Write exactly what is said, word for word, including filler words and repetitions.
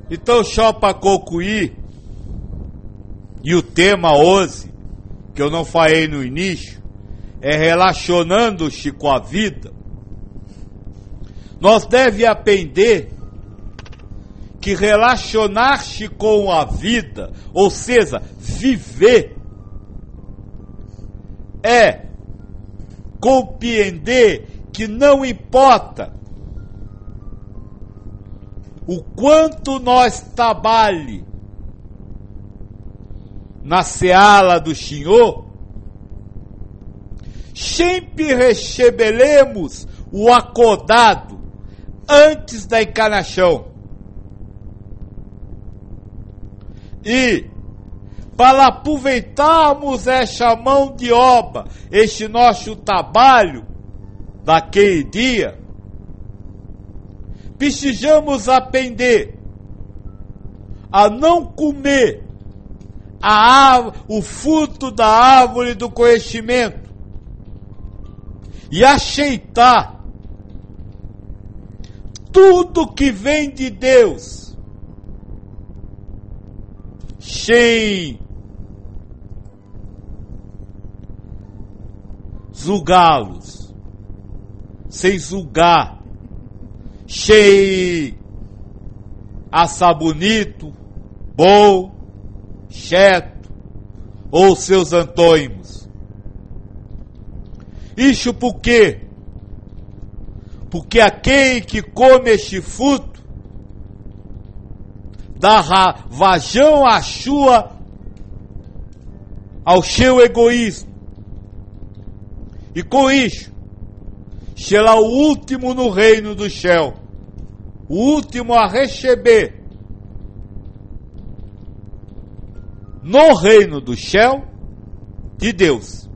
Então, Chopa Cocuí, e o tema hoje, que eu não falei no início, é relacionando-se com a vida. Nós devemos aprender que relacionar-se com a vida, ou seja, viver, é compreender que não importa o quanto nós trabalhe na seara do Senhor, sempre receberemos o acordado antes da encarnação. E para aproveitarmos essa mão de obra, este nosso trabalho daquele dia, precisamos aprender a não comer a árvore, o fruto da árvore do conhecimento e aceitar tudo que vem de Deus sem julgá-los, sem julgar, sem achar bonito, bom, certo, ou seus antônimos. Isso por quê? Porque aquele que come este fruto dá vazão à sua, ao seu egoísmo. E com isso, será o último no reino do céu, o último a receber no reino do céu de Deus.